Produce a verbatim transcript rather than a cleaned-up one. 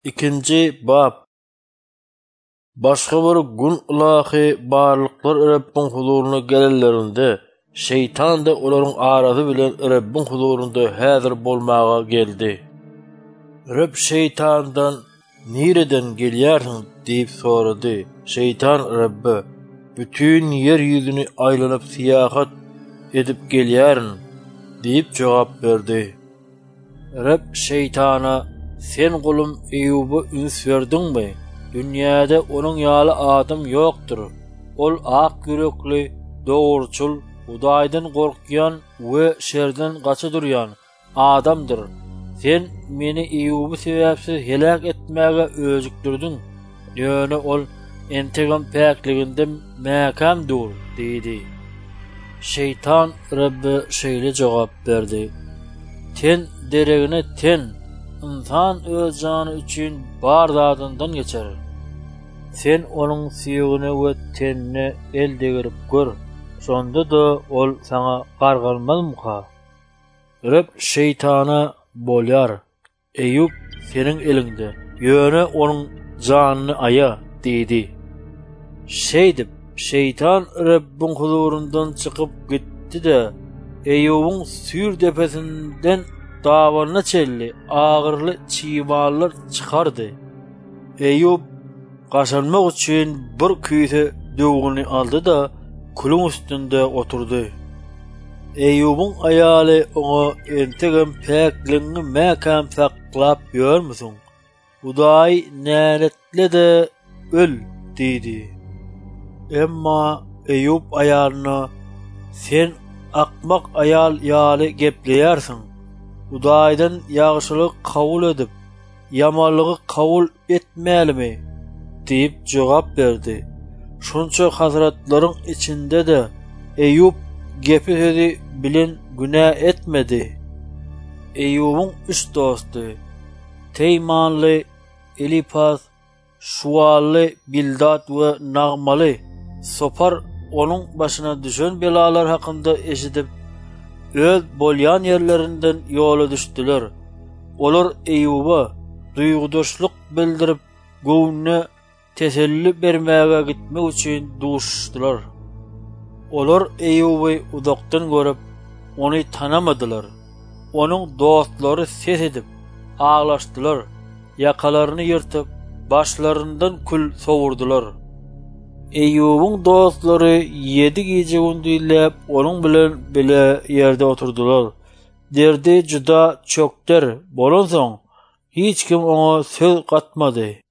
İkinci bab. Başga bir gün ilahi barlyklar Rabbin huzuruna gelellerinde, şeytan da olaryň arasy bilen Rabbin huzurunda häzir bolmaga geldi. Rabb şeytandan "Nireden gelýärsiň?" diýip sorady. Şeytan Rabbi, "Bütün yer ýüzüni aýlanyp siýahat edip gelýärin" diýip jogap berdi. Rabb şeytana "Sen gulum Eýuba üns berdiňmi? Dünýäde onuň ýaly adam ýokdur. Ol ak yürekli, dogurçul, Hudaýdan gorkýan we şerden gaça durýan adamdyr. Sen meni Eýuby sebäpsiz helak etmäge özükdirdiň. Ýöne ol entegam päkliginden mäkam dur" diýdi. Şeytan Rabbi şeýle jogap berdi: "Ten deregine ten, insan öz jany üçin bar zadyndan geçer. Sen onuň süýegine we tenine el degirip gör, şonda da ol sana gargalmazmyka?" Rab şeytana bolýar: "Eýub seniň elinde, ýöne onuň janyny aýa" diýdi. Şeýdip şeytan Rabbiň huzurundan çykyp gitdi-de Eýubyň sür depesinden dawalyna çelli agyrly çiýmallar çykardy. Eýub gaşanmak üçin bir küýse döwgüni aldy-da kulun üstünde oturdy. Eýubyň aýaly oňa entegem päkligiňi mäkam saklap ýörmüsiň? Hudaý näletle-de öl diýdi. Emma Eýub aýalyna "Sen akmak aýal ýaly gepleýärsiň. Hudaýdan ýagşylyk kabul edip, ýamanlygy kabul etmälimi?" diýip jogap berdi. Şunça hazratlaryň içinde de Eýub gepi sözi bilen günä etmedi. Eýubyň üç dosty, Teýmanly, Elifaz, Şuwally, Bildad we Nagmaly Sopar onuň başyna düşen belalar hakynda eşidip öz bolýan ýerlerinden ýola düşdiler. Olar Eýuba duýgudaşlyk bildirip göwnüne teselli bermäge gitmek üçin duşdylar. Olar Eýuby uzakdan görüp ony tanamadylar. Onuň dostlary ses edip aglaşdylar. Ýakalaryny ýyrtyp başlaryndan kül sowurdylar. Eýubyň dostlary ýedi gece gündüzläp onuň bilen bile ýerde oturdular. Derdi juda çökder bolan soň hiç kim oňa söz gatmady.